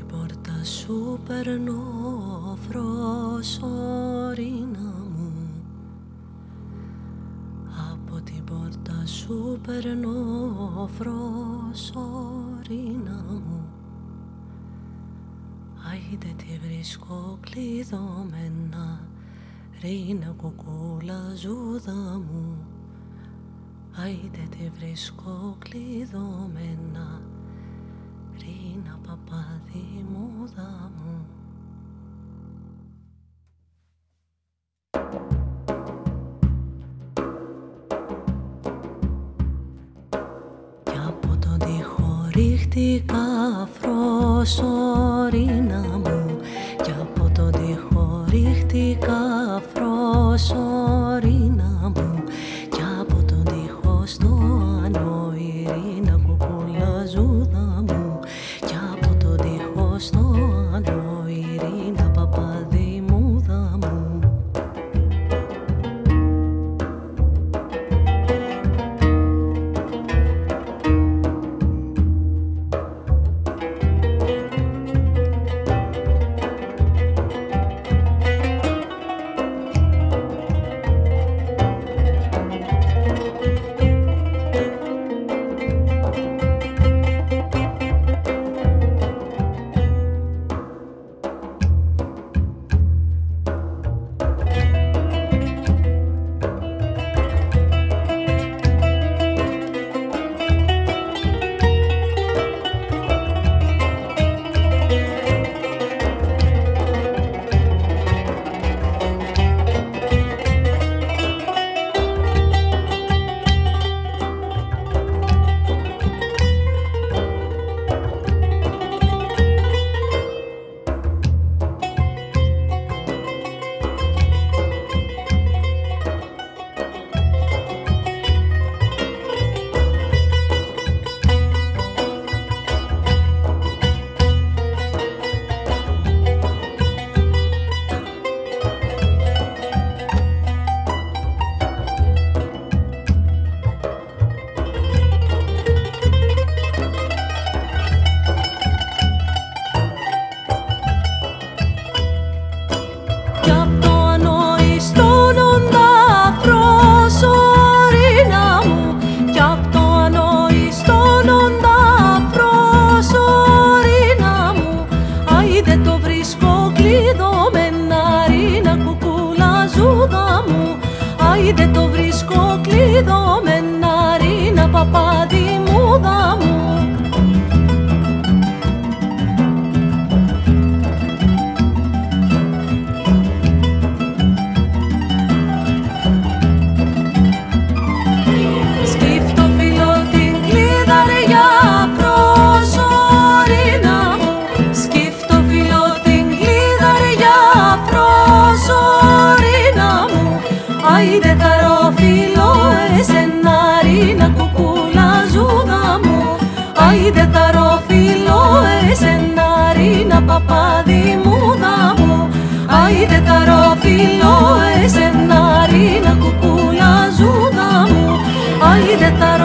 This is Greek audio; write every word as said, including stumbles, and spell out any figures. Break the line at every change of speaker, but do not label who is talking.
πόρτα σου περνώ φροσόρινα μου, από την πόρτα σου περνώ φροσόρινα μου. Άιντε τη βρίσκω κλειδωμένα, ρίνα κουκούλα ζούδα μου. Άιντε τη βρίσκω κλειδωμένα, ρίνα παπάδι μούδα μου. Κι από τον τοίχο ρίχτηκα φροσόρινα μου, κι από τον τοίχο ρίχτηκα φροσόρινα μου, κι από τον τοίχο στο άνω ειρήνα κουκούλα ζούδα μου, κι από τον τοίχο στο άνω ειρήνα παπάδι μούδα μου. Άιντε το βρίσκω κλειδωμένα, ρίνα παπάδι μούδα μου. Σκύφτω φίλο την κλειδαριά φροσόρινα μου, σκύφτω φίλο την κλειδαριά φροσόρινα μου. Άιντε τα ροφίλο εσένα, ρίνα κουκούλα ζούδα μου. Άιντε τα ροφίλο εσένα, ρίνα παπάδι μούδα μου. Άιντε τα ροφίλο εσένα, ρίνα κουκούλα ζούδα μου. Άιντε τα